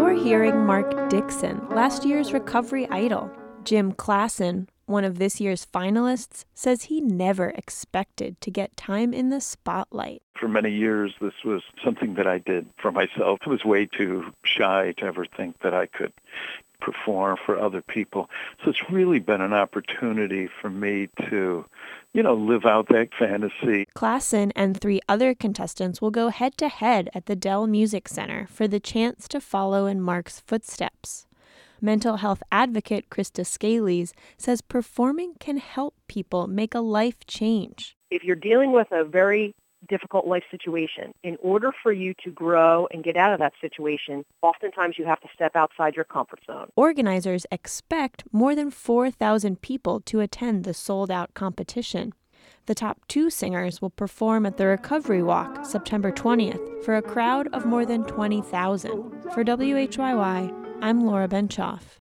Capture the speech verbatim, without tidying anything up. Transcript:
You're hearing Mark Dixon, last year's Recovery Idol. Jim Klassen, one of this year's finalists, says he never expected to get time in the spotlight. For many years, this was something that I did for myself. I was way too shy to ever think that I could perform for other people. So it's really been an opportunity for me to, you know, live out that fantasy. Klassen and three other contestants will go head-to-head at the Dell Music Center for the chance to follow in Mark's footsteps. Mental health advocate Krista Scalise says performing can help people make a life change. If you're dealing with a very difficult life situation, in order for you to grow and get out of that situation, oftentimes you have to step outside your comfort zone. Organizers expect more than four thousand people to attend the sold-out competition. The top two singers will perform at the Recovery Walk September twentieth for a crowd of more than twenty thousand. For W H Y Y, I'm Laura Benchoff.